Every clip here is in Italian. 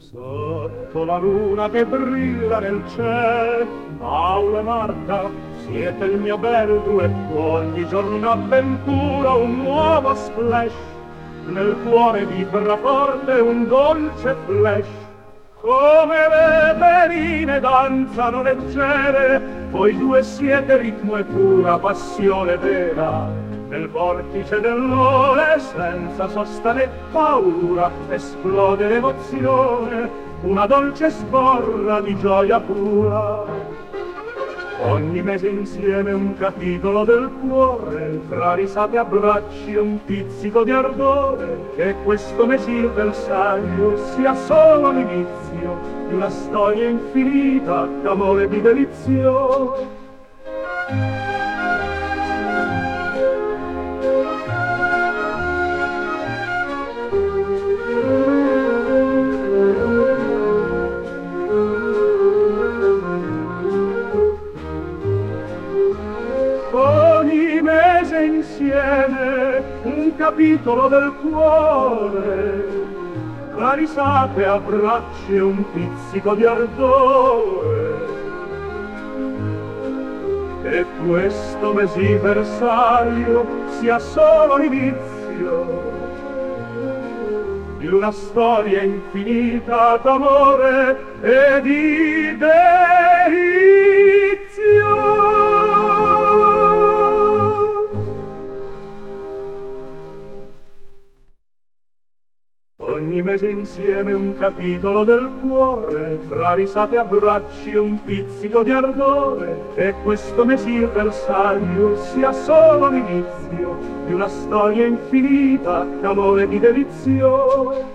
Sotto la luna che brilla nel cielo, Paolo e Marta, siete il mio bel duetto. Ogni giorno avventura, un nuovo splash. Nel cuore vibra forte un dolce flash. Come le veline danzano leggere, voi due siete ritmo e pura passione vera. Nel vortice dell'ore, senza sosta né paura, esplode l'emozione, una dolce sborra di gioia pura. Ogni mese insieme un capitolo del cuore, tra risate e abbracci un pizzico di ardore, che questo mesiversario sia solo l'inizio di una storia infinita d'amore e di delizio. Insieme un capitolo del cuore, tra risate, abbracci e un pizzico di ardore, e questo mesiversario sia solo l'inizio di una storia infinita d'amore e di delizio. Ogni mese insieme un capitolo del cuore, fra risate e abbracci e un pizzico di ardore, e questo mesiversario sia solo l'inizio di una storia infinita d'amore e di delizio.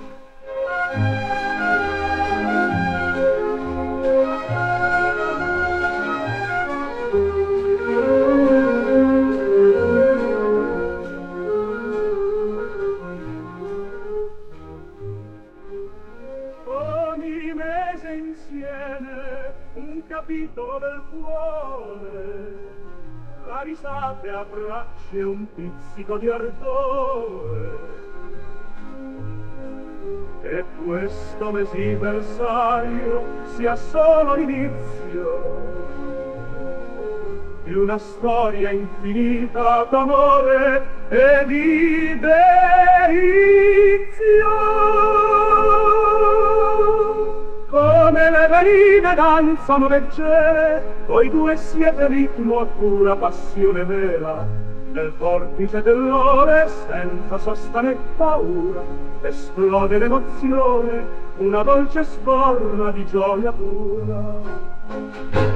Insieme un capitolo del cuore, la risate, abbracci e un pizzico di ardore, e questo mesiversario sia solo l'inizio di una storia infinita d'amore e di delizio. Come le veline danzano leggere, voi due siete ritmo e pura passione vera. Nel vortice dell'ore, senza sosta né paura, esplode l'emozione, una dolce sborra di gioia pura.